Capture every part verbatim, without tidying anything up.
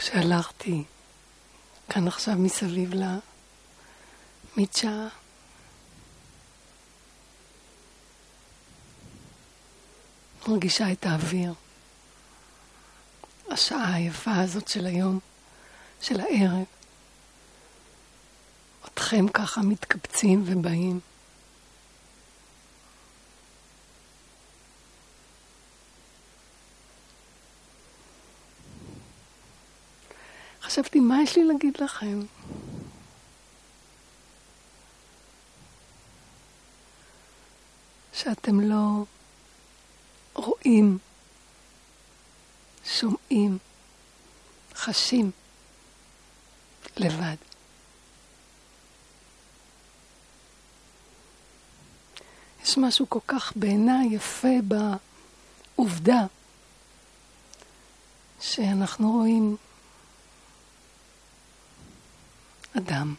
כשהלכתי כאן עכשיו מסביב למדשאה, מרגישה את האוויר, השעה היפה הזאת של היום, של הערב, אתכם ככה מתקבצים ובאים. חשבתי, מה יש לי להגיד לכם? שאתם לא רואים, שומעים, חשים לבד. יש משהו כל כך בעיניי יפה בעובדה שאנחנו רואים אדם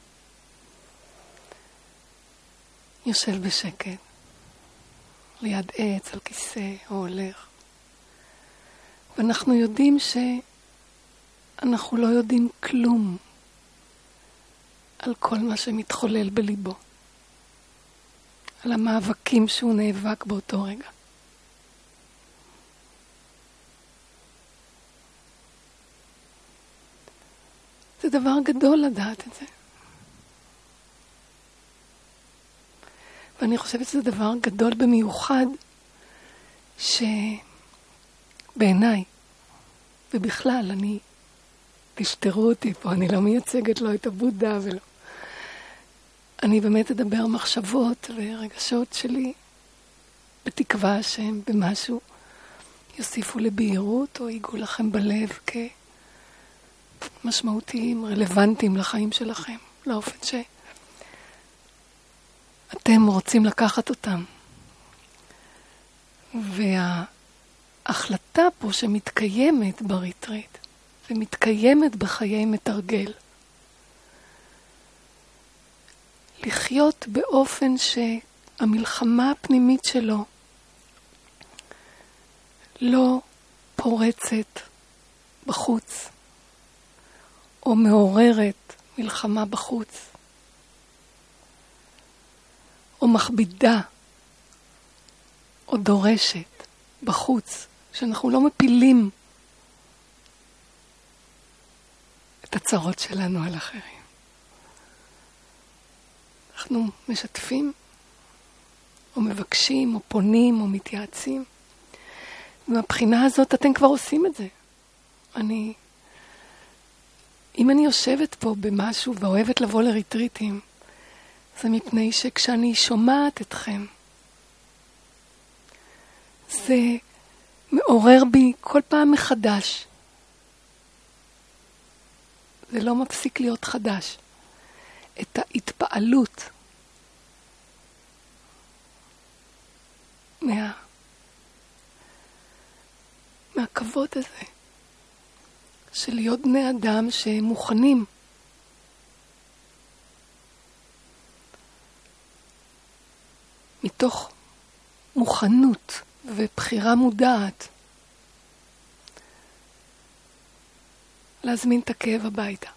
יושב בשקט ליד עץ על כיסא או הולך, ואנחנו יודעים שאנחנו לא יודעים כלום על כל מה שמתחולל בליבו, על המאבקים שהוא נאבק באותו רגע. זה דבר גדול לדעת את זה. ואני חושבת שזה דבר גדול במיוחד שבעיניי, ובכלל, אני, תשתרו אותי פה, אני לא מייצגת לו את הבודה ולא. אני באמת אדבר מחשבות ורגשות שלי, בתקווה שהם במשהו יוסיפו לבהירות או ייגעו לכם בלב כמשמעותיים, רלוונטיים לחיים שלכם, לאופן ש... אתם רוצים לקחת אותם. וההחלטה פה שמתקיימת בריטריט, ומתקיימת בחיי מתרגל, לחיות באופן שהמלחמה הפנימית שלו לא פורצת בחוץ, או מעוררת מלחמה בחוץ, או מכבידה, או דורשת בחוץ, שאנחנו לא מפילים את הצרות שלנו על אחרים. אנחנו משתפים, או מבקשים, או פונים, או מתייעצים. ומהבחינה הזאת אתם כבר עושים את זה. אני, אם אני יושבת פה במשהו ואוהבת לבוא לריטריטים, זה מפני שכשאני שומעת אתכם, זה מעורר בי כל פעם מחדש. זה לא מפסיק להיות חדש. את ההתפעלות מה... מהכבוד הזה של להיות בני אדם שמוכנים מתוך מוכנות ובחירה מודעת להזמין את הכאב הביתה,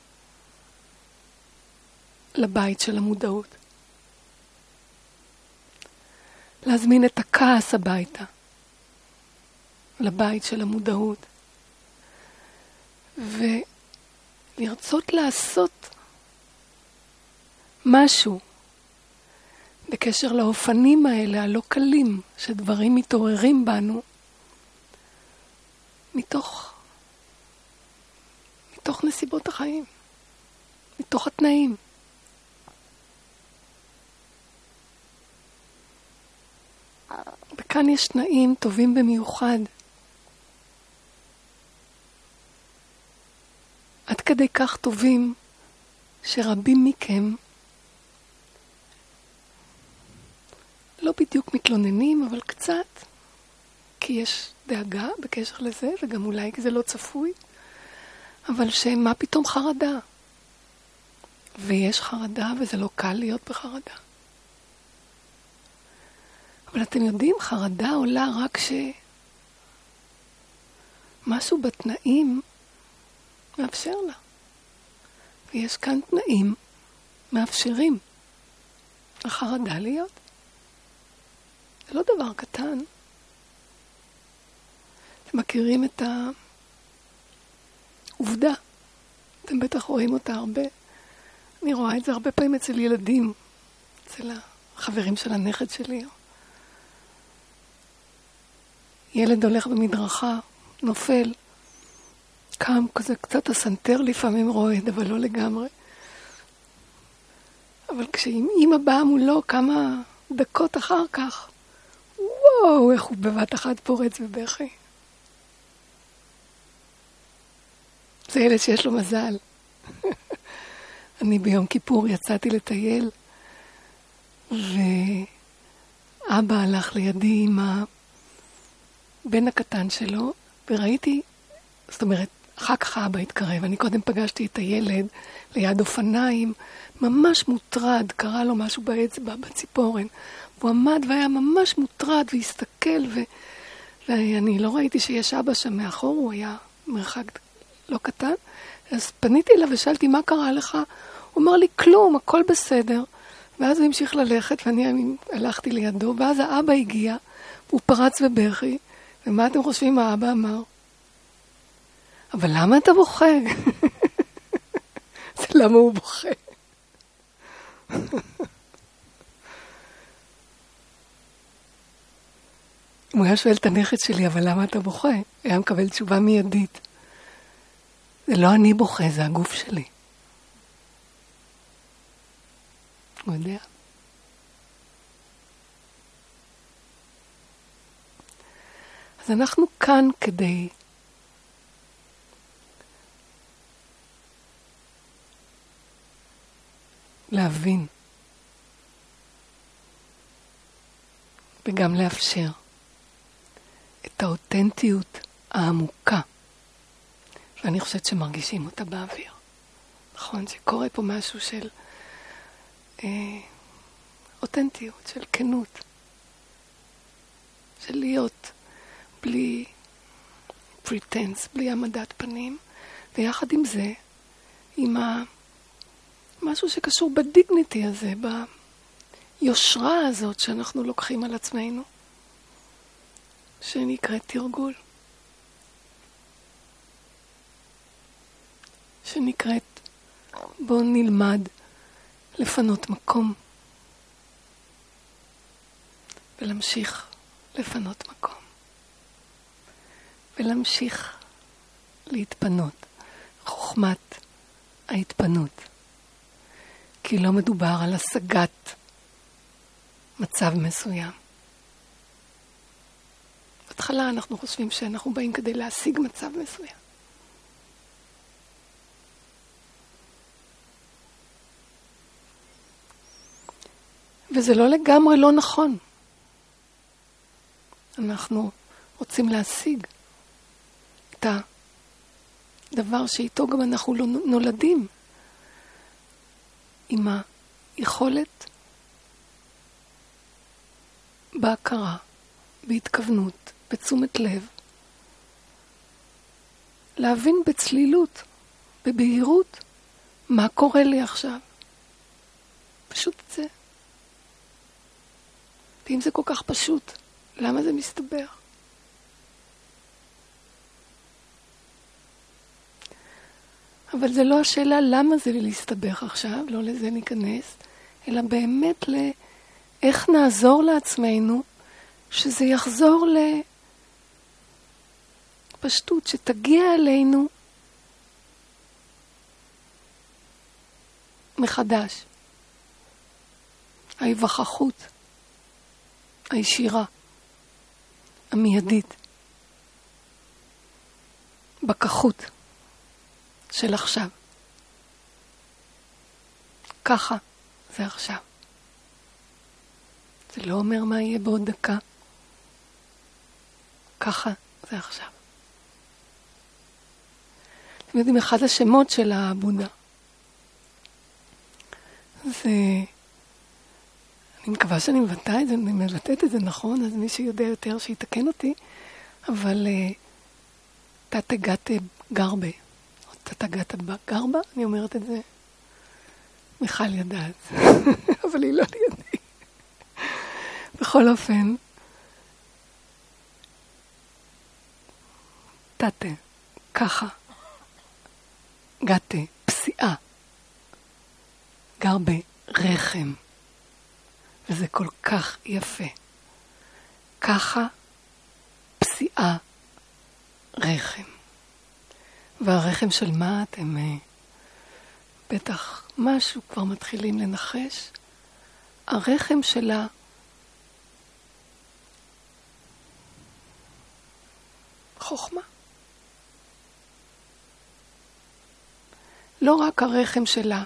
לבית של המודעות, להזמין את הכעס הביתה, לבית של המודעות, ולרצות לעשות משהו בקשר לאופנים האלה הלא קלים שדברים מתעוררים בנו מתוך מתוך נסיבות החיים, מתוך התנאים. וכאן יש תנאים טובים במיוחד, עד כדי כך טובים שרבים מכם לא בדיוק מתלוננים, אבל קצת, כי יש דאגה בקשר לזה, וגם אולי זה לא צפוי, אבל שמה פתאום חרדה? ויש חרדה, וזה לא קל להיות בחרדה. אבל אתם יודעים, חרדה עולה רק שמשהו בתנאים מאפשר לה. ויש כאן תנאים מאפשרים לחרדה להיות. זה לא דבר קטן. אתם מכירים את העובדה. אתם בטח רואים אותה הרבה. אני רואה את זה הרבה פעמים אצל ילדים, אצל החברים של הנכד שלי. ילד הולך במדרכה, נופל, קם כזה קצת הסנטר לפעמים רועד, אבל לא לגמרי. אבל כשאמא באה מולו כמה דקות אחר כך, וואו, איך הוא בבת אחת פורץ בבכי. זה ילד שיש לו מזל. אני ביום כיפור יצאתי לטייל, ואבא הלך לידי עם הבן הקטן שלו, וראיתי, זאת אומרת, אחר כך האבא התקרב, אני קודם פגשתי את הילד ליד אופניים, ממש מוטרד, קרה לו משהו באצבע, בציפורן, והוא עמד והיה ממש מוטרד והסתכל, ו... ואני לא ראיתי שיש אבא שם מאחור, הוא היה מרחק לא קטן, אז פניתי אליו ושאלתי מה קרה לך, הוא אמר לי כלום, הכל בסדר, ואז הוא המשיך ללכת ואני הלכתי לידו, ואז האבא הגיע, והוא פרץ בבכי, ומה אתם חושבים האבא אמר? אבל למה אתה בוכה? זה למה הוא בוכה. הוא היה שואל את הנכד שלי, אבל למה אתה בוכה? היה מקבל תשובה מיידית. זה לא אני בוכה, זה הגוף שלי. הוא יודע. אז אנחנו כאן כדי להבין וגם לאפשר את האותנטיות העמוקה, ואני חושבת שמרגישים אותה באוויר. נכון, שקורה פה משהו של אה, אותנטיות, של כנות, של להיות בלי פריטנס, בלי עמדת פנים, ויחד עם זה, עם ה... משהו שקשור בדיגניטי הזה, ביושרה הזאת שאנחנו לוקחים על עצמנו, שנקראת תרגול. שנקראת בואו נלמד לפנות מקום ולהמשיך לפנות מקום ולהמשיך להתפנות. חוכמת ההתפנות. כי לא מדובר על השגת מצב מסוים. בהתחלה אנחנו חושבים שאנחנו באים כדי להשיג מצב מסוים. וזה לא לגמרי לא נכון. אנחנו רוצים להשיג את הדבר שאיתו גם אנחנו לא נולדים. עם היכולת בהכרה, בהתכוונות, בתשומת לב, להבין בצלילות, בבהירות, מה קורה לי עכשיו. פשוט את זה. ואם זה כל כך פשוט, למה זה מסתבר? אבל זה לא השאלה למה זה להסתבך עכשיו, לא לזה ניכנס, אלא באמת לאיך נעזור לעצמנו שזה יחזור לפשטות, שתגיע אלינו מחדש. ההיווכחות, הישירה, המיידית, בכחות של עכשיו. ככה זה עכשיו. זה לא אומר מה יהיה בעוד דקה. ככה זה עכשיו. אתם יודעים, אחד השמות של הבודה זה, אני מקווה שאני מבטא את זה, אני מבטאת את זה נכון, אז מי שיודע יותר שיתקן אותי, אבל תת גת גרבה, או אתה געת בגרבה? אני אומרת את זה. מיכל ידעת, אבל היא לא לידי. בכל אופן, תתה, ככה, גתה, פסיעה, גר ברחם, וזה כל כך יפה. ככה, פסיעה, רחם. והרחם של מה אתם uh, בטח משהו כבר מתחילים לנחש? הרחם שלה חוכמה. לא רק הרחם שלה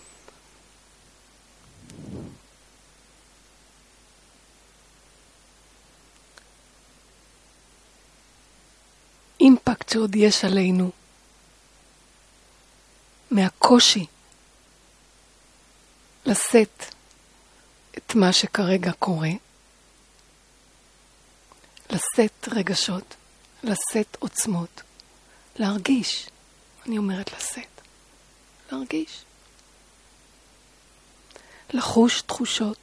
אימפקט שעוד יש עלינו מהקושי לשאת את מה שכרגע קורה, לשאת רגשות, לשאת עוצמות, להרגיש, אני אומרת לשאת, להרגיש, לחוש תחושות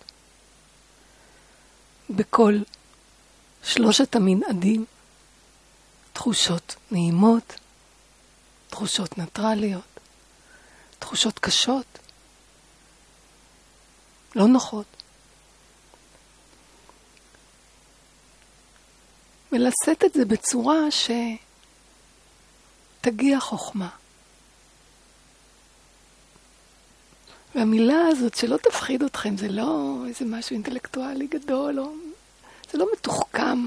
בכל שלושת המנעדים, תחושות נעימות, תחושות ניטרליות, תחושות קשות, לא נוחות. ולשאת את זה בצורה שתגיע חוכמה. והמילה הזאת שלא תפחיד אתכם, זה לא איזה משהו אינטלקטואלי גדול, או... זה לא מתוחכם.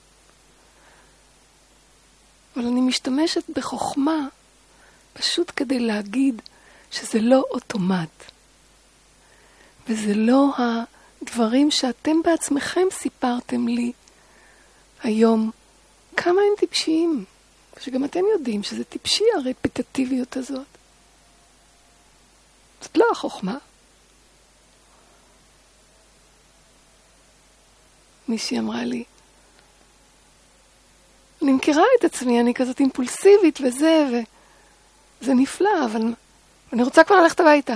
אבל אני משתמשת בחוכמה פשוט כדי להגיד שזה לא אוטומט. וזה לא הדברים שאתם בעצמכם סיפרתם לי היום, כמה הם טיפשיים. שגם אתם יודעים שזה טיפשי הרפטטיביות הזאת. זאת לא החוכמה. מישהי אמרה לי, אני מכירה את עצמי, אני כזאת אימפולסיבית וזה, וזה נפלא, אבל אני רוצה כבר ללכת הביתה.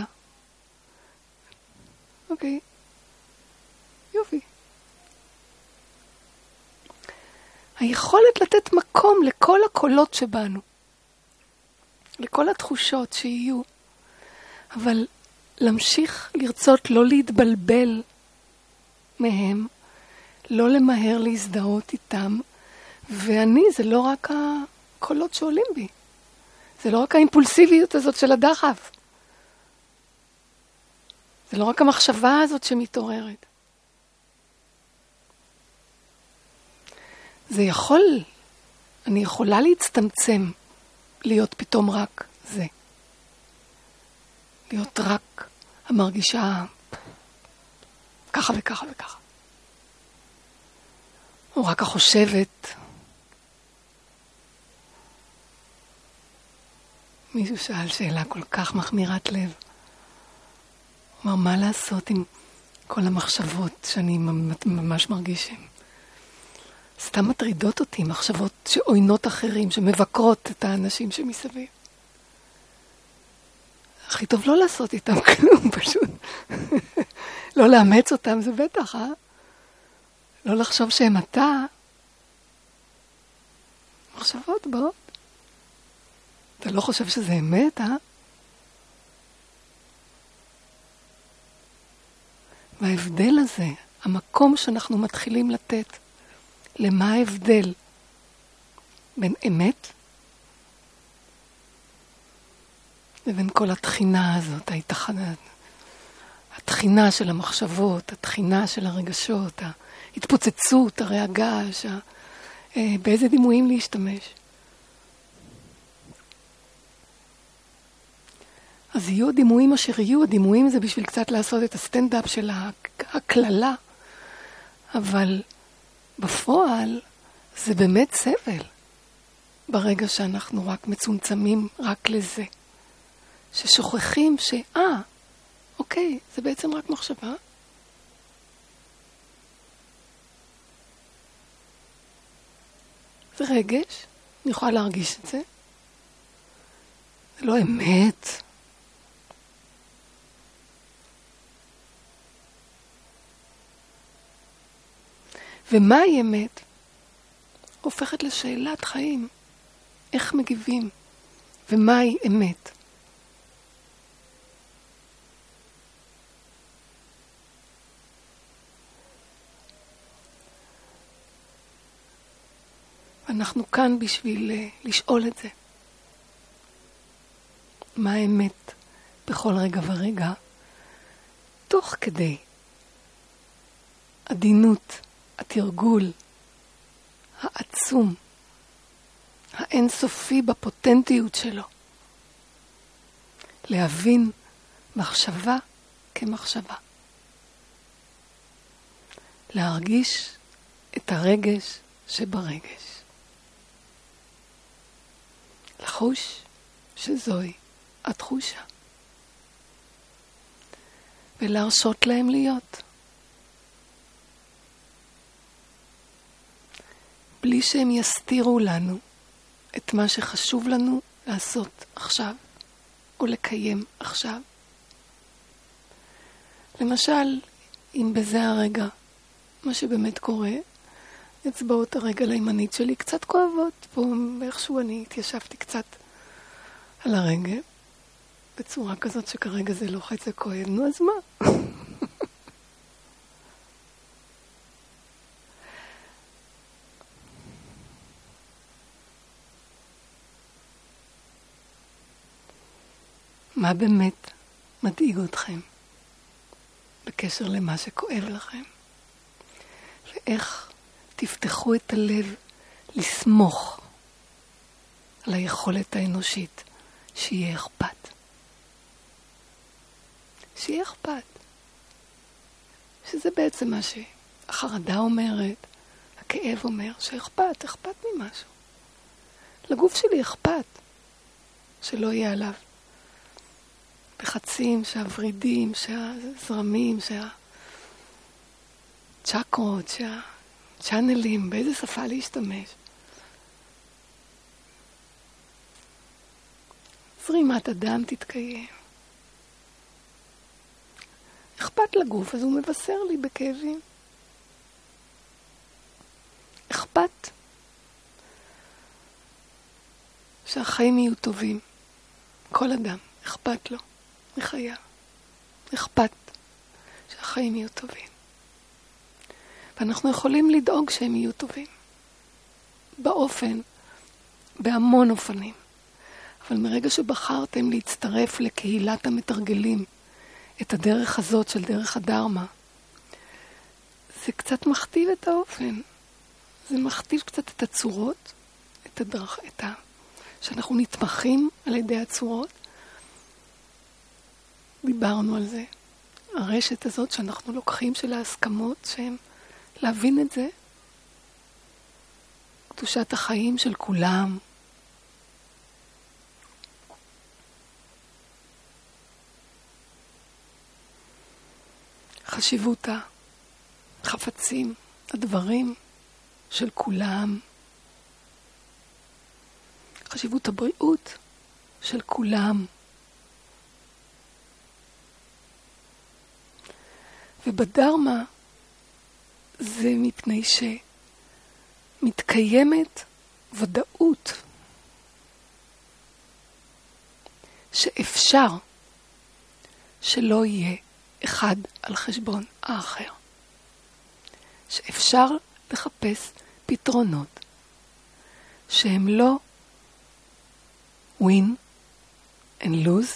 אוקיי. יופי. היכולת לתת מקום לכל הקולות שבנו, לכל התחושות שיהיו, אבל להמשיך לרצות לא להתבלבל מהם, לא למהר להזדהות איתם, ואני, זה לא רק הקולות שעולים בי. זה לא רק האימפולסיביות הזאת של הדחף. זה לא רק המחשבה הזאת שמתעוררת. זה יכול, אני יכולה להצטמצם, להיות פתאום רק זה. להיות רק המרגישה ככה וככה וככה. או רק החושבת. מישהו שאל שאלה כל כך מחמירת לב. הוא אמר, מה לעשות עם כל המחשבות שאני ממש מרגישים? סתם מטרידות אותי, מחשבות שעוינות אחרים, שמבקרות את האנשים שמסביב. הכי טוב לא לעשות איתם כלום, פשוט. לא לאמץ אותם, זה בטח, אה? לא לחשוב שהם אתה. מחשבות באות. אתה לא חושב שזה אמת, אה? וההבדל הזה, המקום שאנחנו מתחילים לתת, למה ההבדל בין אמת לבין כל התחינה הזאת, ההתחנה, התחינה של המחשבות, התחינה של הרגשות, ההתפוצצות, הרגש, באיזה דימויים להשתמש. אז יהיו הדימויים אשר יהיו, הדימויים זה בשביל קצת לעשות את הסטנדאפ של הכללה, אבל בפועל זה באמת סבל, ברגע שאנחנו רק מצומצמים רק לזה, ששוכחים שאה, אוקיי, זה בעצם רק מחשבה. זה רגש, אני יכולה להרגיש את זה. זה לא אמת. ומהי אמת? הופכת לשאלת חיים. איך מגיבים? ומהי אמת? אנחנו כאן בשביל uh, לשאול את זה. מה האמת בכל רגע ורגע? תוך כדי עדינות, התרגול העצום, האינסופי בפוטנטיות שלו. להבין מחשבה כמחשבה. להרגיש את הרגש שברגש. לחוש שזוהי התחושה. ולהרשות להם להיות. בלי שהם יסתירו לנו את מה שחשוב לנו לעשות עכשיו, או לקיים עכשיו. למשל, אם בזה הרגע, מה שבאמת קורה, אצבעות הרגל הימנית שלי קצת כואבות, פה איכשהו אני התיישבתי קצת על הרגל, בצורה כזאת שכרגע זה לוחץ וכואב, נו אז מה? מה באמת מדאיג אתכם בקשר למה שכואב לכם? ואיך תפתחו את הלב לסמוך על היכולת האנושית שיהיה אכפת. שיהיה אכפת. שזה בעצם מה שהחרדה אומרת, הכאב אומר, שאכפת, אכפת ממשהו. לגוף שלי אכפת שלא יהיה עליו. לחצים, שהוורידים, שהזרמים, שהצ'קרות, שהצ'אנלים, באיזה שפה להשתמש. זרימת הדם תתקיים. אכפת לגוף, אז הוא מבשר לי בכאבים. אכפת שהחיים יהיו טובים. כל אדם, אכפת לו. מחיה. אכפת שהחיים יהיו טובים. ואנחנו יכולים לדאוג שהם יהיו טובים. באופן, בהמון אופנים. אבל מרגע שבחרתם להצטרף לקהילת המתרגלים, את הדרך הזאת של דרך הדרמה, זה קצת מכתיב את האופן. זה מכתיב קצת את הצורות, את הדרך, את ה... שאנחנו נתמכים על ידי הצורות. דיברנו על זה. הרשת הזאת שאנחנו לוקחים של ההסכמות, שהם להבין את זה. קדושת החיים של כולם. חשיבות החפצים, הדברים של כולם. חשיבות הבריאות של כולם. ובדרמה זה מפני שמתקיימת ודאות שאפשר שלא יהיה אחד על חשבון האחר. שאפשר לחפש פתרונות שהם לא win and lose,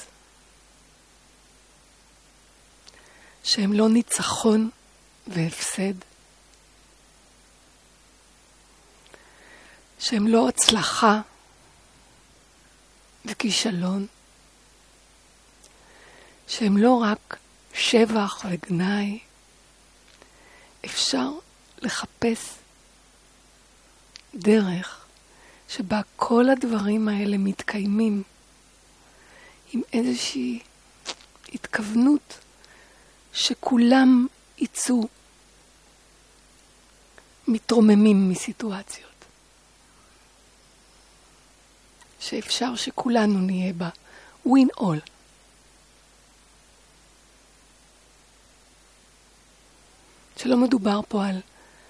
שהם לא ניצחון והפסד, שהם לא הצלחה וכישלון, שהם לא רק שבח וגנאי. אפשר לחפש דרך שבה כל הדברים האלה מתקיימים עם איזושהי התכוונות שכולם יצאו מתרוממים מסיטואציות. שאפשר שכולנו נהיה בה win all. שלא מדובר פה על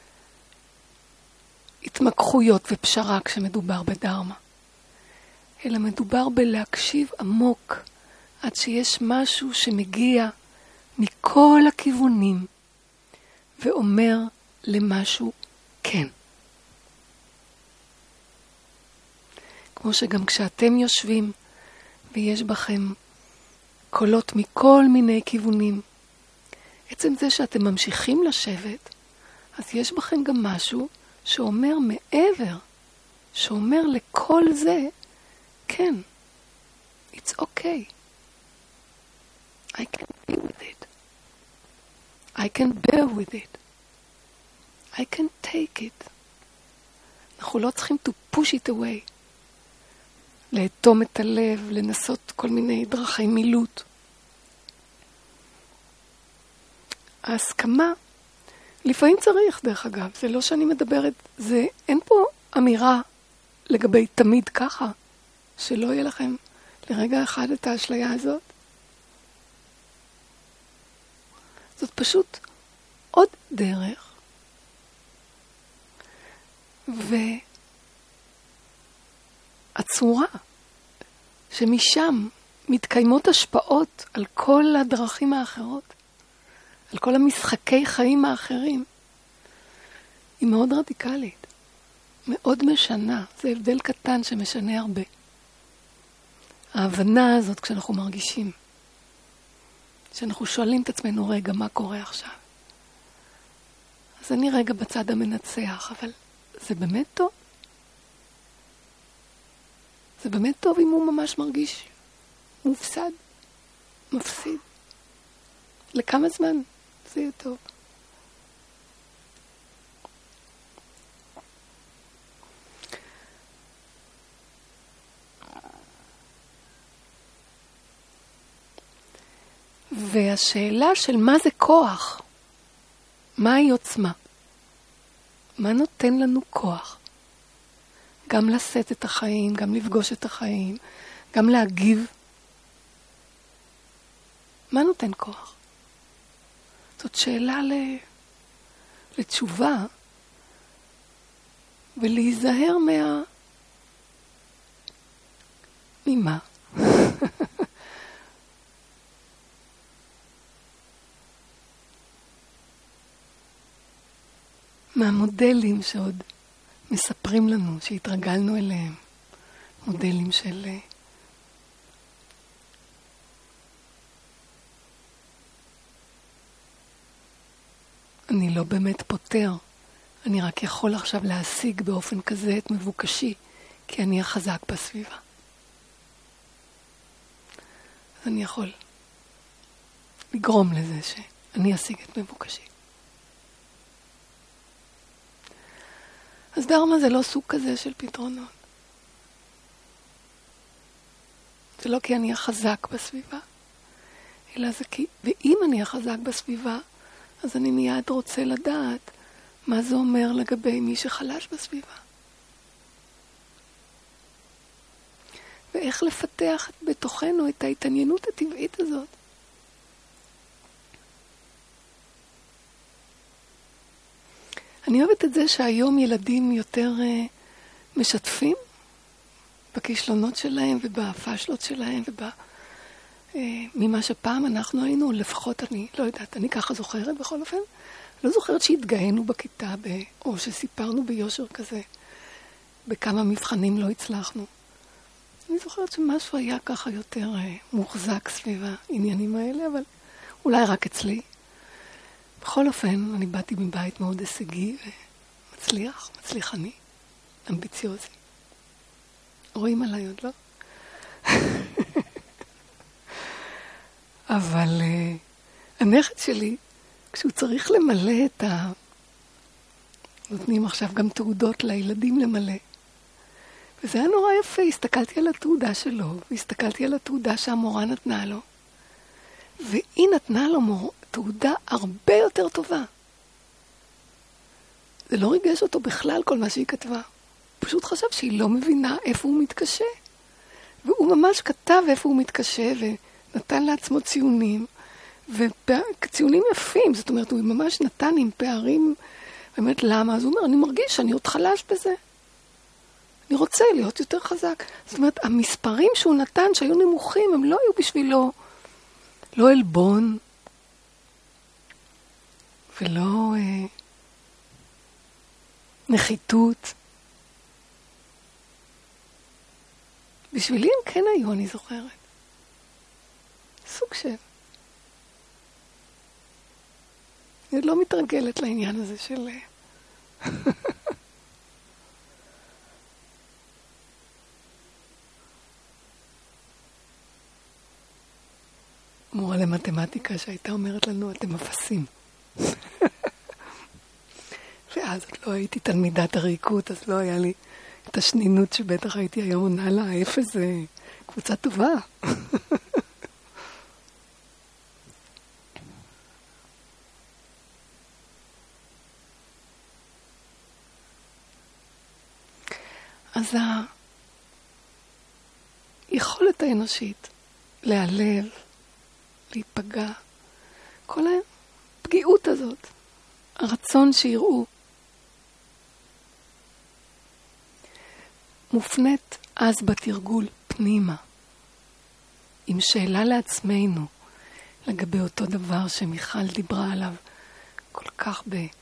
התמקחויות ופשרה כשמדובר בדרמה, אלא מדובר בלהקשיב עמוק עד שיש משהו שמגיע מכל הכיוונים ואומר למשהו כן. כמו שגם כשאתם יושבים ויש בכם קולות מכל מיני כיוונים, עצם זה שאתם ממשיכים לשבת, אז יש בכם גם משהו שאומר מעבר, שאומר לכל זה, כן, it's okay. I can be with it. I can bear with it. I can take it. אנחנו לא צריכים to push it away. לאטום את הלב, לנסות כל מיני דרכי מילוט. ההסכמה, לפעמים צריך דרך אגב, זה לא שאני מדברת, זה, אין פה אמירה לגבי תמיד ככה, שלא יהיה לכם לרגע אחד את האשליה הזאת. זאת פשוט עוד דרך. והצורה שמשם מתקיימות השפעות על כל הדרכים האחרות, על כל המשחקי חיים האחרים, היא מאוד רדיקלית, מאוד משנה. זה הבדל קטן שמשנה הרבה. ההבנה הזאת כשאנחנו מרגישים, שאנחנו שואלים את עצמנו רגע מה קורה עכשיו. אז אני רגע בצד המנצח, אבל זה באמת טוב? זה באמת טוב אם הוא ממש מרגיש מופסד, מפסיד. לכמה זמן זה יהיה טוב? והשאלה של מה זה כוח, מהי עוצמה, מה נותן לנו כוח, גם לשאת את החיים, גם לפגוש את החיים, גם להגיב, מה נותן כוח? זאת שאלה ל... לתשובה, ולהיזהר מה... ממה? מהמודלים שעוד מספרים לנו, שהתרגלנו אליהם. מודלים של... אני לא באמת פותר. אני רק יכול עכשיו להשיג באופן כזה את מבוקשי, כי אני החזק בסביבה. אז אני יכול לגרום לזה שאני אשיג את מבוקשי. אז דרמה זה לא סוג כזה של פתרונות. זה לא כי אני החזק בסביבה, אלא זה כי, ואם אני החזק בסביבה, אז אני מיד רוצה לדעת מה זה אומר לגבי מי שחלש בסביבה. ואיך לפתח בתוכנו את ההתעניינות הטבעית הזאת. אני אוהבת את זה שהיום ילדים יותר uh, משתפים בכישלונות שלהם ובפשלות שלהם ובא... ממה שפעם אנחנו היינו, לפחות אני לא יודעת, אני ככה זוכרת בכל אופן, לא זוכרת שהתגאינו בכיתה, ב, או שסיפרנו ביושר כזה, בכמה מבחנים לא הצלחנו. אני זוכרת שמשהו היה ככה יותר אה, מוחזק סביב העניינים האלה, אבל אולי רק אצלי. בכל אופן, אני באתי מבית מאוד הישגי ומצליח, מצליחני, אמביציוזי. רואים עליי עוד לא? אבל uh, הנכד שלי, כשהוא צריך למלא את ה... נותנים עכשיו גם תעודות לילדים למלא. וזה היה נורא יפה, הסתכלתי על התעודה שלו, והסתכלתי על התעודה שהמורה נתנה לו. והיא נתנה לו מור... תעודה הרבה יותר טובה. זה לא ריגש אותו בכלל כל מה שהיא כתבה. הוא פשוט חשב שהיא לא מבינה איפה הוא מתקשה. והוא ממש כתב איפה הוא מתקשה, ונתן לעצמו ציונים, וציונים יפים, זאת אומרת, הוא ממש נתן עם פערים, באמת למה? אז הוא אומר, אני מרגיש שאני עוד חלש בזה. אני רוצה להיות יותר חזק. זאת אומרת, המספרים שהוא נתן, שהיו נמוכים, הם לא היו בשבילו, לא אלבון, ולא אה, נחיתות. בשבילי הם כן היו, אני זוכרת. סוג של... אני לא מתרגלת לעניין הזה של... מורה למתמטיקה שהייתה אומרת לנו, אתם אפסים. ואז עוד לא הייתי תלמידת הריקות, אז לא היה לי את השנינות שבטח הייתי היום עונה לה, האפס זה קבוצה טובה. אז היכולת האנושית להיעלב, להיפגע, כל הפגיעות הזאת, הרצון שיראו, מופנית אז בתרגול פנימה, עם שאלה לעצמנו לגבי אותו דבר שמיכל דיברה עליו כל כך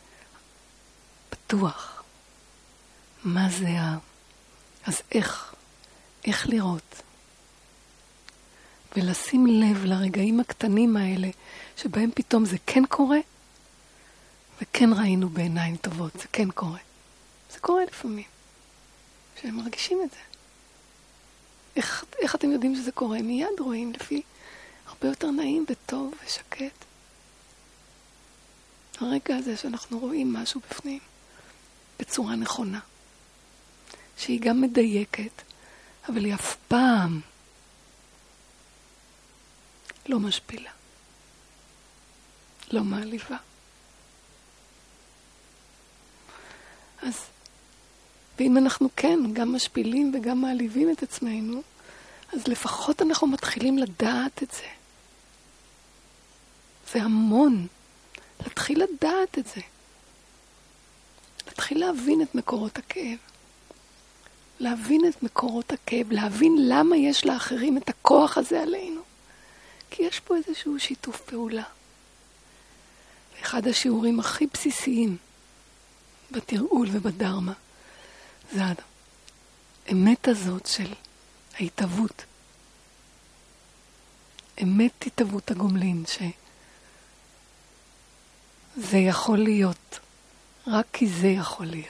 בטוח. מה זה ה... אז איך? איך לראות? ולשים לב לרגעים הקטנים האלה, שבהם פתאום זה כן קורה, וכן ראינו בעיניים טובות, זה כן קורה. זה קורה לפעמים, שהם מרגישים את זה. איך, איך אתם יודעים שזה קורה? מיד רואים לפי הרבה יותר נעים וטוב ושקט. הרגע הזה שאנחנו רואים משהו בפנים, בצורה נכונה. שהיא גם מדייקת, אבל היא אף פעם לא משפילה. לא מעליבה. אז, ואם אנחנו כן, גם משפילים וגם מעליבים את עצמנו, אז לפחות אנחנו מתחילים לדעת את זה. זה המון. להתחיל לדעת את זה. להתחיל להבין את מקורות הכאב. להבין את מקורות הכאב, להבין למה יש לאחרים את הכוח הזה עלינו. כי יש פה איזשהו שיתוף פעולה. אחד השיעורים הכי בסיסיים בתרגול ובדרמה, זה האמת הזאת של ההתאבות. אמת התאבות הגומלין, שזה יכול להיות, רק כי זה יכול להיות.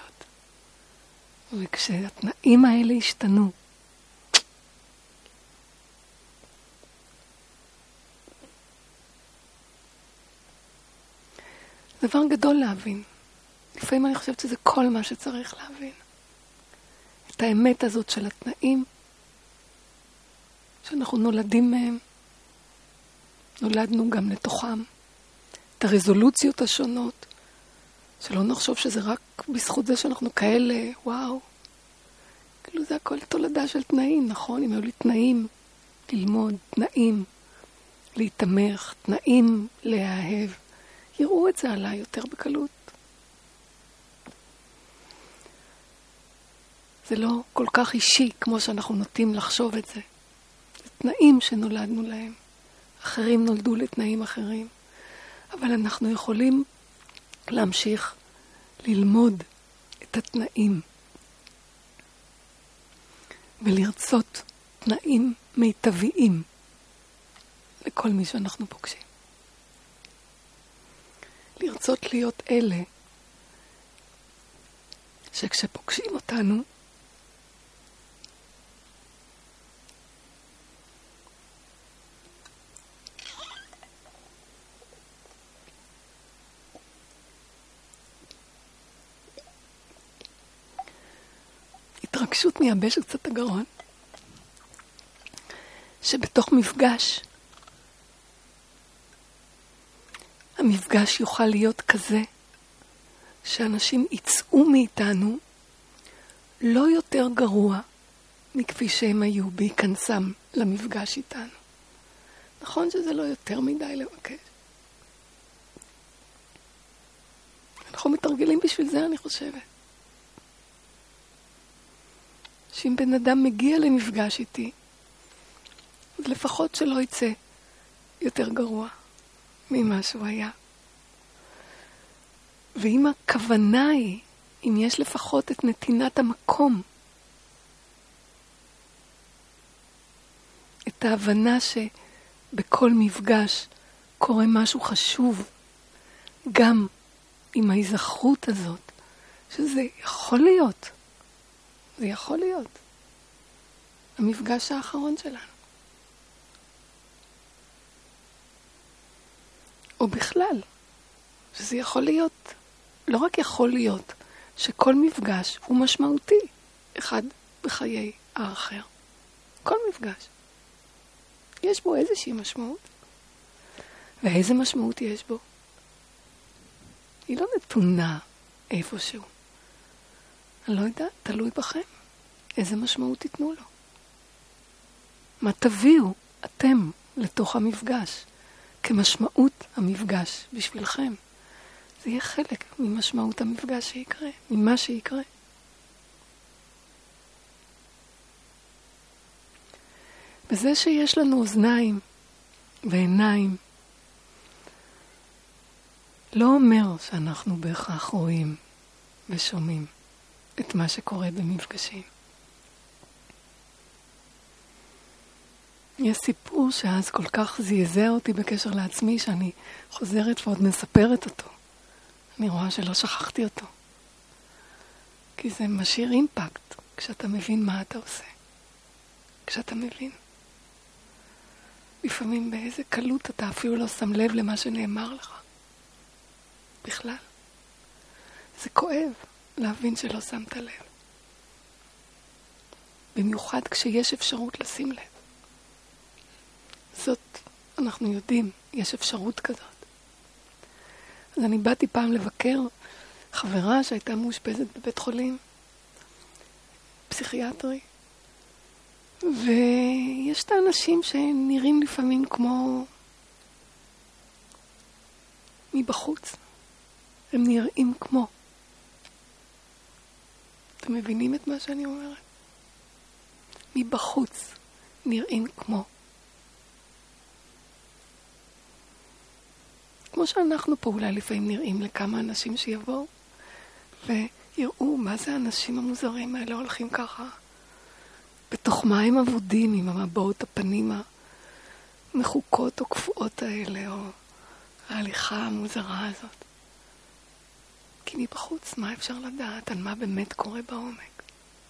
וכשהתנאים האלה השתנו, דבר גדול להבין. לפעמים אני חושבת שזה כל מה שצריך להבין. את האמת הזאת של התנאים, שאנחנו נולדים מהם, נולדנו גם לתוכם. את הרזולוציות השונות, שלא נחשוב שזה רק בזכות זה שאנחנו כאלה, וואו. כאילו זה הכל תולדה של תנאים, נכון? אם היו לי תנאים ללמוד, תנאים להתמך, תנאים להאהב, יראו את זה עליי יותר בקלות. זה לא כל כך אישי כמו שאנחנו נוטים לחשוב את זה. זה תנאים שנולדנו להם. אחרים נולדו לתנאים אחרים. אבל אנחנו יכולים להמשיך ללמוד את התנאים ולרצות תנאים מיטביים לכל מי שאנחנו פוגשים. לרצות להיות אלה שכשפוגשים אותנו התרגשות מייבשת קצת הגרון, שבתוך מפגש, המפגש יוכל להיות כזה, שאנשים יצאו מאיתנו לא יותר גרוע מכפי שהם היו בהיכנסם למפגש איתנו. נכון שזה לא יותר מדי לבקש. אנחנו מתרגלים בשביל זה, אני חושבת. שאם בן אדם מגיע למפגש איתי, אז לפחות שלא יצא יותר גרוע ממה שהוא היה. ואם הכוונה היא, אם יש לפחות את נתינת המקום, את ההבנה שבכל מפגש קורה משהו חשוב, גם עם ההיזכרות הזאת, שזה יכול להיות, זה יכול להיות, המפגש האחרון שלנו. או בכלל, שזה יכול להיות, לא רק יכול להיות, שכל מפגש הוא משמעותי, אחד בחיי האחר. כל מפגש. יש בו איזושהי משמעות. ואיזה משמעות יש בו? היא לא נתונה איפשהו. אני לא יודעת, תלוי בכם. איזה משמעות תיתנו לו? מה תביאו אתם לתוך המפגש? כמשמעות המפגש בשבילכם. זה יהיה חלק ממשמעות המפגש שיקרה, ממה שיקרה. וזה שיש לנו אוזניים ועיניים, לא אומר שאנחנו בהכרח רואים ושומעים את מה שקורה במפגשים. יש סיפור שאז כל כך זעזע אותי בקשר לעצמי, שאני חוזרת ועוד מספרת אותו. אני רואה שלא שכחתי אותו. כי זה משאיר אימפקט כשאתה מבין מה אתה עושה. כשאתה מבין. לפעמים באיזה קלות אתה אפילו לא שם לב למה שנאמר לך. בכלל. זה כואב להבין שלא שמת לב. במיוחד כשיש אפשרות לשים לב. זאת, אנחנו יודעים, יש אפשרות כזאת. אז אני באתי פעם לבקר חברה שהייתה מאושפזת בבית חולים, פסיכיאטרי, ויש את האנשים שנראים לפעמים כמו מבחוץ. הם נראים כמו. אתם מבינים את מה שאני אומרת? מבחוץ נראים כמו. כמו שאנחנו פה אולי לפעמים נראים לכמה אנשים שיבואו ויראו מה זה האנשים המוזרים האלה הולכים ככה בתוך מים אבודים עם המבעות הפנים המחוקות או קפואות האלה או ההליכה המוזרה הזאת. כי מבחוץ מה אפשר לדעת על מה באמת קורה בעומק?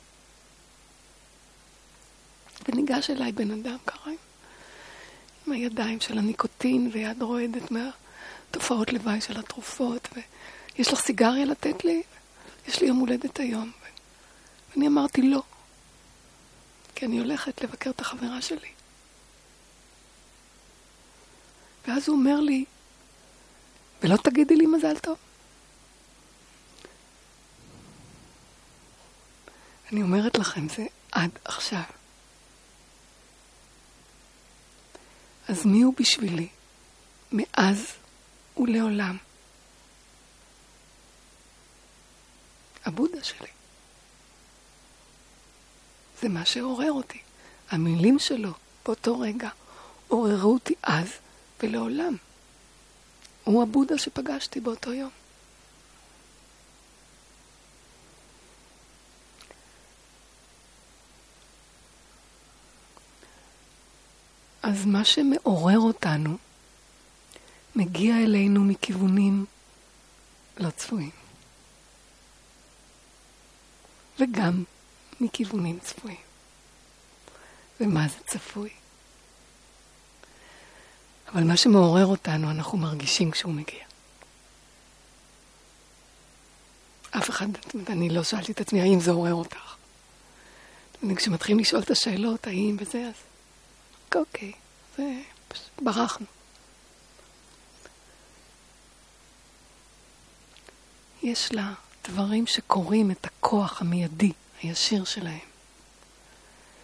וניגש אליי בן אדם ככה עם הידיים של הניקוטין ויד רועדת מה... תופעות לוואי של התרופות, ויש לך סיגריה לתת לי? יש לי יום הולדת היום. ואני אמרתי לא, כי אני הולכת לבקר את החברה שלי. ואז הוא אומר לי, ולא תגידי לי מזל טוב. אני אומרת לכם, זה עד עכשיו. אז מי הוא בשבילי? מאז ולעולם. הבודה שלי. זה מה שעורר אותי. המילים שלו באותו רגע עוררו אותי אז ולעולם. הוא הבודה שפגשתי באותו יום. אז מה שמעורר אותנו מגיע אלינו מכיוונים לא צפויים. וגם מכיוונים צפויים. ומה זה צפוי? אבל מה שמעורר אותנו אנחנו מרגישים כשהוא מגיע. אף אחד, אני לא שאלתי את עצמי האם זה עורר אותך. כשמתחילים לשאול את השאלות האם וזה, אז אוקיי, זה פשוט ברחנו. יש לה דברים שקוראים את הכוח המיידי, הישיר שלהם.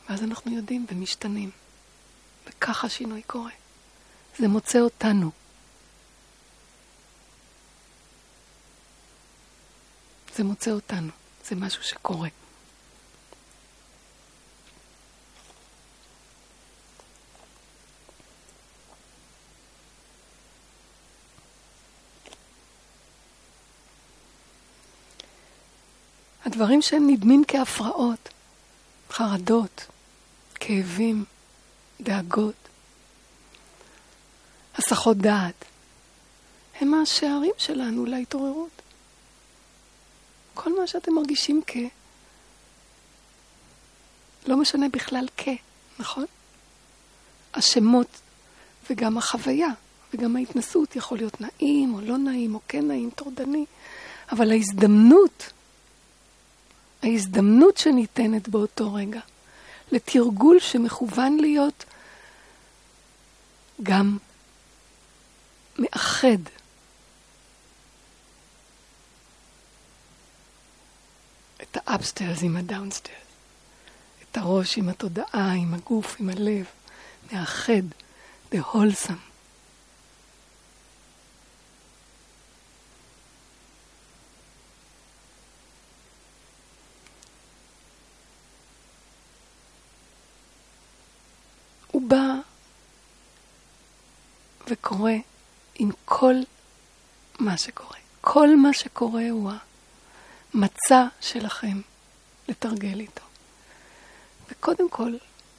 ואז אנחנו יודעים ומשתנים. וככה שינוי קורה. זה מוצא אותנו. זה מוצא אותנו. זה משהו שקורה. הדברים שהם נדמים כהפרעות, חרדות, כאבים, דאגות, הסחות דעת, הם השערים שלנו להתעוררות. כל מה שאתם מרגישים כ... לא משנה בכלל כ, נכון? השמות וגם החוויה וגם ההתנסות יכול להיות נעים או לא נעים או כן נעים, טורדני, אבל ההזדמנות, ההזדמנות שניתנת באותו רגע, לתרגול שמכוון להיות גם מאחד. את האפסטיירס עם הדאונסטיירס. את הראש עם התודעה, עם הגוף, עם הלב. מאחד. The wholesome. הוא בא וקורא עם כל מה שקורה. כל מה שקורה הוא המצע שלכם לתרגל איתו. וקודם כל,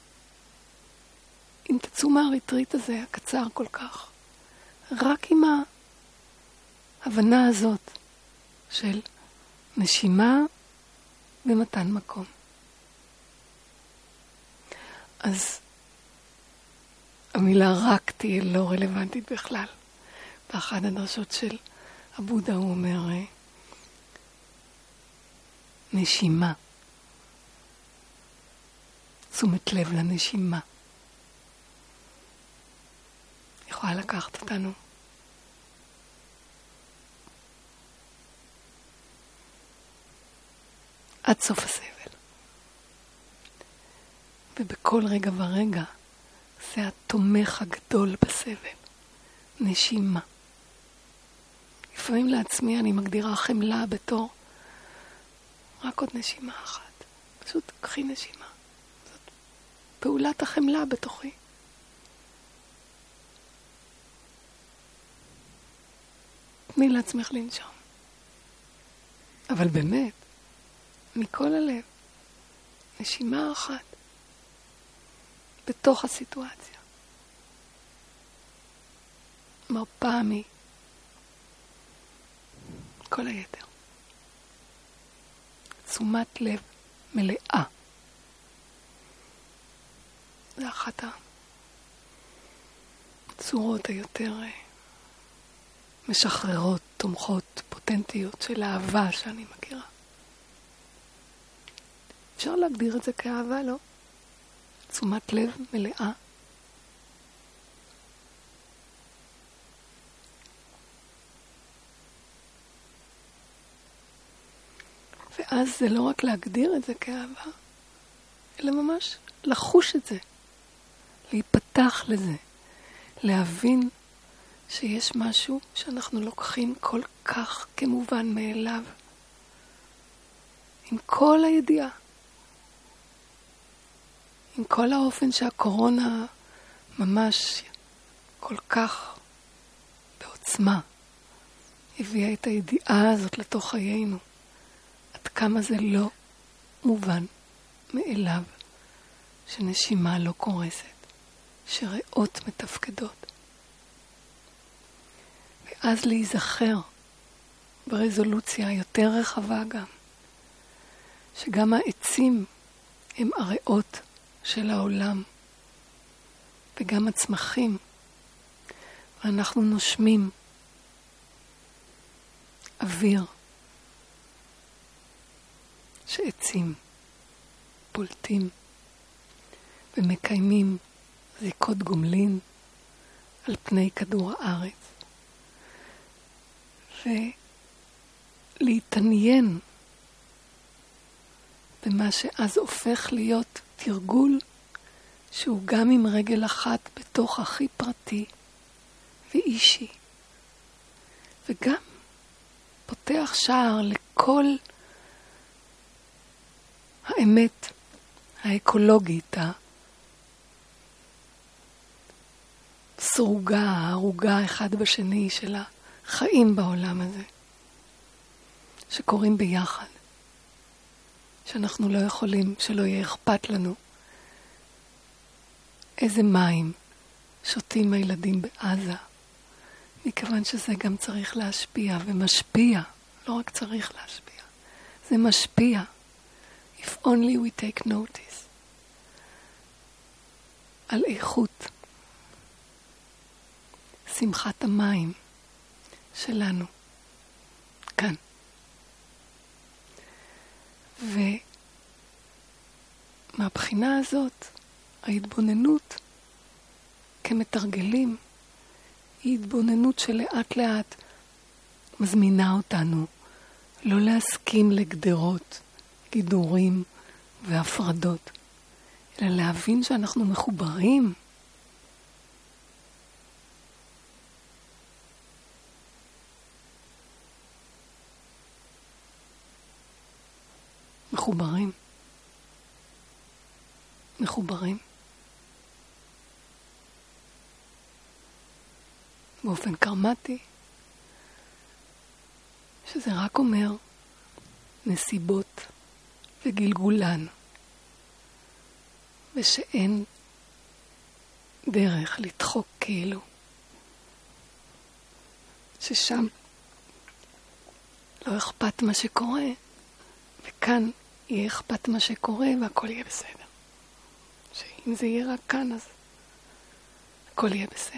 אם תצאו מהריטריט הזה, הקצר כל כך, רק עם ההבנה הזאת של נשימה ומתן מקום. אז המילה רק תהיה לא רלוונטית בכלל. באחת הדרשות של הבודה הוא אומר, נשימה. תשומת לב לנשימה. יכולה לקחת אותנו. עד סוף הסבל. ובכל רגע ורגע, זה התומך הגדול בסבל. נשימה. לפעמים לעצמי אני מגדירה חמלה בתור רק עוד נשימה אחת. פשוט קחי נשימה. זאת פעולת החמלה בתוכי. תני לעצמך לנשום. אבל באמת, מכל הלב, נשימה אחת. בתוך הסיטואציה. מרפאה מי. כל היתר. תשומת לב מלאה. זה אחת הצורות היותר משחררות, תומכות, פוטנטיות של האהבה שאני מכירה. אפשר להגדיר את זה כאהבה, לא? תשומת לב מלאה. ואז זה לא רק להגדיר את זה כאהבה, אלא ממש לחוש את זה, להיפתח לזה, להבין שיש משהו שאנחנו לוקחים כל כך כמובן מאליו, עם כל הידיעה, עם כל האופן שהקורונה ממש כל כך בעוצמה הביאה את הידיעה הזאת לתוך חיינו. עד כמה זה לא מובן מאליו שנשימה לא קורסת, שריאות מתפקדות. ואז להיזכר ברזולוציה יותר רחבה גם, שגם העצים הם הריאות של העולם, וגם הצמחים, ואנחנו נושמים אוויר שעצים פולטים ומקיימים זיקות גומלין על פני כדור הארץ. ולהתעניין במה שאז הופך להיות תרגול שהוא גם עם רגל אחת בתוך הכי פרטי ואישי, וגם פותח שער לכל האמת האקולוגית, הסרוגה, ההרוגה אחד בשני של החיים בעולם הזה, שקורים ביחד, שאנחנו לא יכולים שלא יהיה אכפת לנו איזה מים שותים הילדים בעזה, מכיוון שזה גם צריך להשפיע ומשפיע, לא רק צריך להשפיע, זה משפיע. If only we take notice על איכות שמחת המים שלנו כאן. ומהבחינה הזאת ההתבוננות כמתרגלים היא התבוננות שלאט לאט מזמינה אותנו לא להסכים לגדרות, גידורים והפרדות, אלא להבין שאנחנו מחוברים. מחוברים. מחוברים. באופן קרמטי, שזה רק אומר נסיבות וגלגולן, ושאין דרך לדחוק כאילו, ששם לא אכפת מה שקורה, וכאן יהיה אכפת מה שקורה והכל יהיה בסדר. שאם זה יהיה רק כאן אז הכל יהיה בסדר.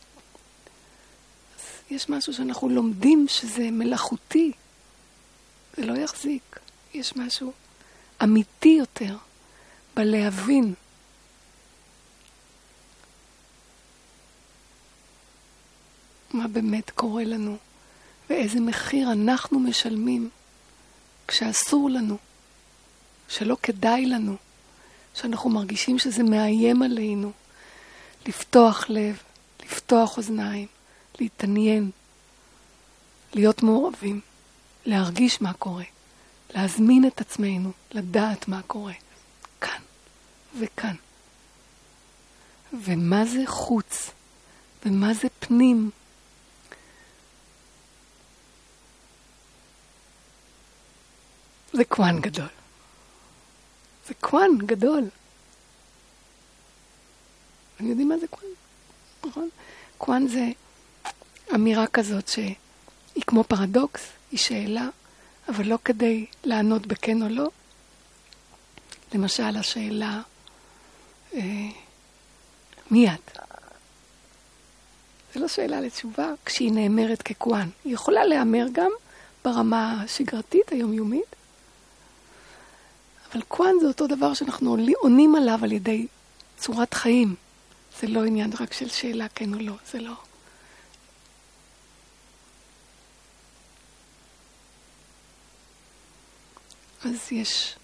אז יש משהו שאנחנו לומדים שזה מלאכותי, זה לא יחזיק. יש משהו אמיתי יותר בלהבין מה באמת קורה לנו ואיזה מחיר אנחנו משלמים כשאסור לנו, שלא כדאי לנו, שאנחנו מרגישים שזה מאיים עלינו, לפתוח לב, לפתוח אוזניים, להתעניין, להיות מעורבים, להרגיש מה קורה, להזמין את עצמנו, לדעת מה קורה, כאן וכאן. ומה זה חוץ, ומה זה פנים. זה קוואן גדול. זה קוואן גדול. אתם יודעים מה זה קוואן? נכון? קוואן זה אמירה כזאת שהיא כמו פרדוקס, היא שאלה, אבל לא כדי לענות בכן או לא. למשל, השאלה, אה, מי את? זה לא שאלה לתשובה כשהיא נאמרת כקוואן. היא יכולה לאמר גם ברמה השגרתית, היומיומית, אבל קוואן זה אותו דבר שאנחנו עונים עליו על ידי צורת חיים. זה לא עניין רק של שאלה כן או לא, זה לא. אז יש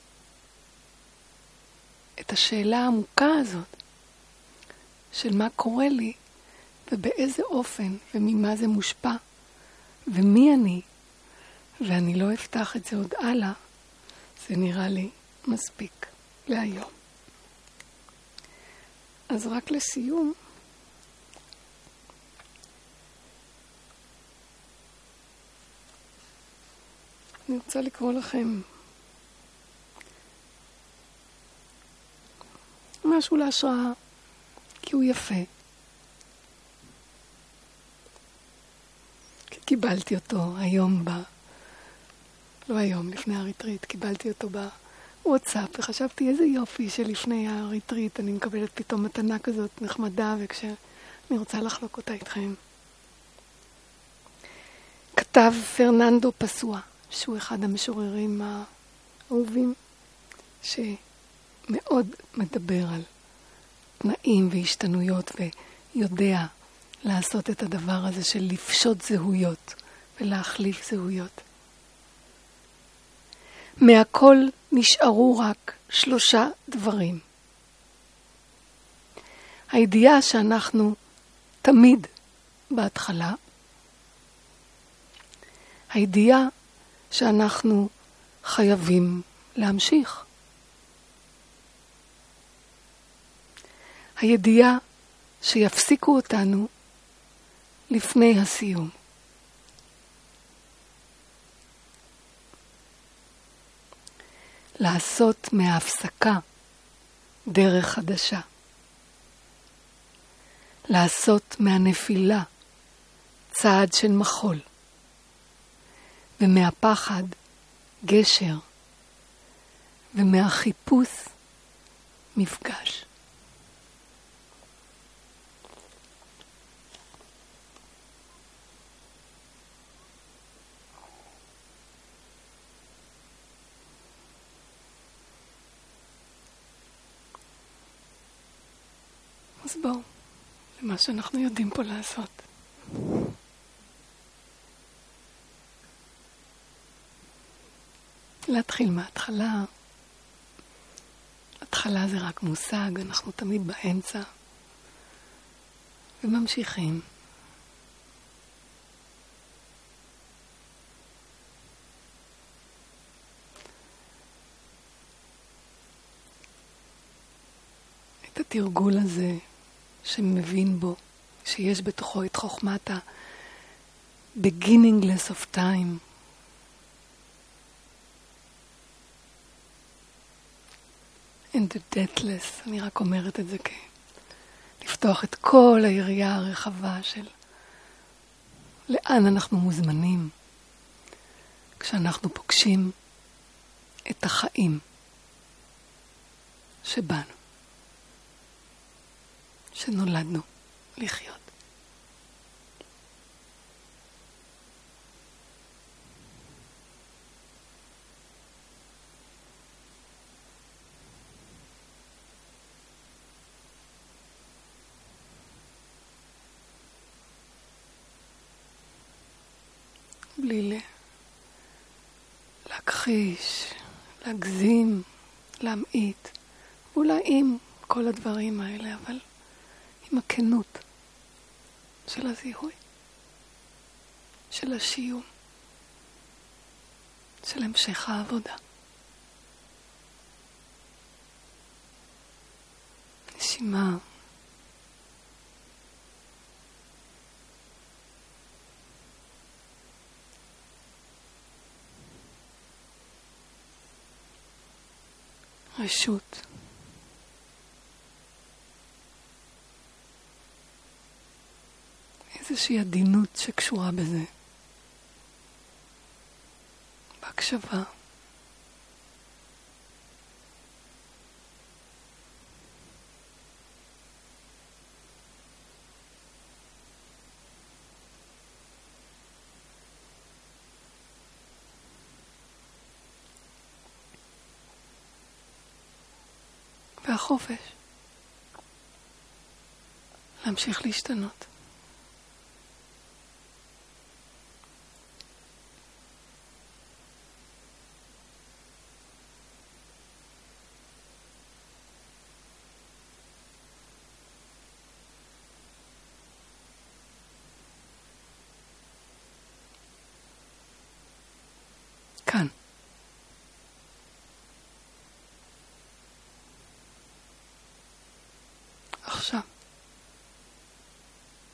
את השאלה העמוקה הזאת של מה קורה לי ובאיזה אופן וממה זה מושפע ומי אני, ואני לא אפתח את זה עוד הלאה. זה נראה לי מספיק להיום. אז רק לסיום, אני רוצה לקרוא לכם משהו להשראה, כי הוא יפה. כי קיבלתי אותו היום ב... לא היום, לפני הריטריט, קיבלתי אותו בוואטסאפ, וחשבתי איזה יופי שלפני הריטריט אני מקבלת פתאום מתנה כזאת נחמדה, וכשאני רוצה לחלוק אותה איתכם. כתב פרננדו פסואה, שהוא אחד המשוררים האהובים, שמאוד מדבר על תנאים והשתנויות, ויודע לעשות את הדבר הזה של לפשוט זהויות ולהחליף זהויות. מהכל נשארו רק שלושה דברים. הידיעה שאנחנו תמיד בהתחלה, הידיעה שאנחנו חייבים להמשיך, הידיעה שיפסיקו אותנו לפני הסיום. לעשות מההפסקה דרך חדשה. לעשות מהנפילה צעד של מחול. ומהפחד גשר. ומהחיפוש מפגש. אז בואו, למה שאנחנו יודעים פה לעשות. להתחיל מההתחלה. התחלה זה רק מושג, אנחנו תמיד באמצע. וממשיכים. את התרגול הזה שמבין בו, שיש בתוכו את חוכמת ה-beginningless of time. and the deathless, אני רק אומרת את זה כ... לפתוח את כל היריעה הרחבה של לאן אנחנו מוזמנים כשאנחנו פוגשים את החיים שבנו. שנולדנו לחיות. בלי להכחיש, להגזים, להמעיט, אולי עם כל הדברים האלה, אבל עם הכנות של הזיהוי, של השיום, של המשך העבודה. נשימה. רשות. איזושהי עדינות שקשורה בזה. בהקשבה. והחופש. להמשיך להשתנות. כאן. עכשיו.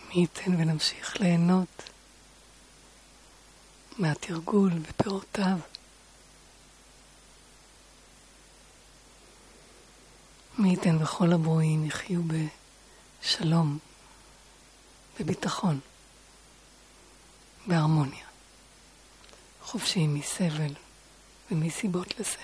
מי ייתן ונמשיך ליהנות מהתרגול ופירותיו. מי ייתן וכל הברואים יחיו בשלום, בביטחון, בהרמוניה, חופשיים מסבל ומסיבות לסבל.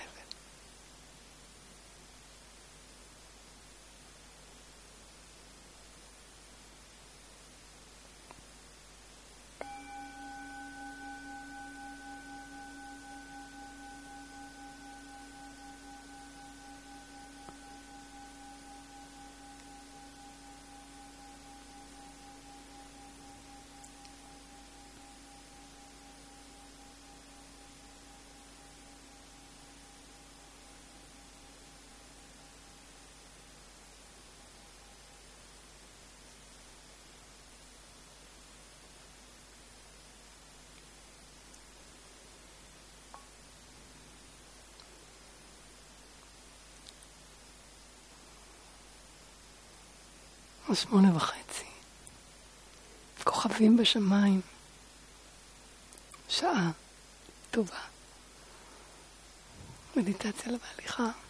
שמונה וחצי, כוכבים בשמיים, שעה טובה, מדיטציה בהליכה.